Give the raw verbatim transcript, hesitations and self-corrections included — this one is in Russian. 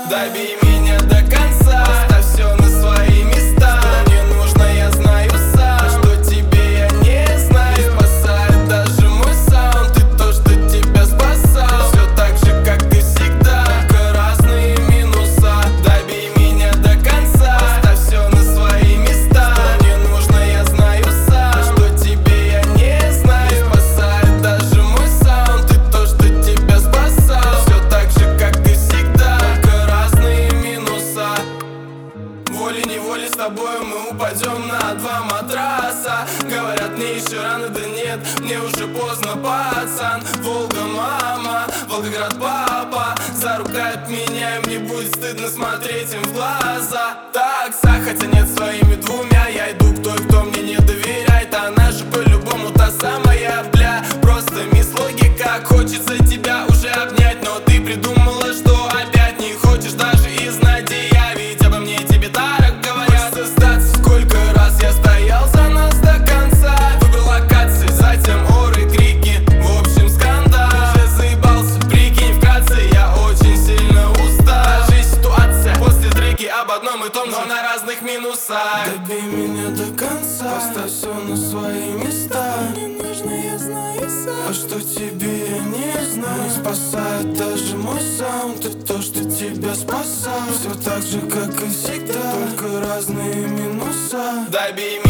Добей меня до конца, поставь все на свои места. Что мне нужно, я знаю сам, что тебе я не знаю. Не спасает даже мой саунд и то, что тебя спасал. Все так же, как и всегда, только разные минуса. Добей меня до конца, поставь все на свои места. Что мне нужно, я знаю сам, что тебе я не знаю. Не спасает даже мой саунд и то, что тебя спасал. Все так же, как и всегда, только разные минуса. Волей-неволей с тобой мы упадем на два матраса. Говорят, мне еще рано, да нет, мне уже поздно, пацан. Волга, мама, Волгоград, папа заругают меня, и мне будет стыдно смотреть им в глаза. Такса, хотя нет, своими двумя я иду к той, кто мне не доверяет. Она же по-любому та самая, бля. Просто мисс логика, хочется тебя уже обнять, но ты придумала, что опять не хочешь даже и знать, где я. Ведь обо мне тебе так говорят. Хочется сдаться, сколько раз я стоял за нас до конца. Выбрал локации, затем оры, крики, в общем скандал. Уже заебался, прикинь, вкратце, я очень сильно устал. Даже ситуация после треки об одном и том же, но на разных минусах. Добей меня до конца, поставь все на свои места. Мне нужно, я знаю сам, а что тебе я не знаю. Не спасает даже мой саунд и то, что тебя спасал. Все так же, как и всегда, только разные минуса. Добей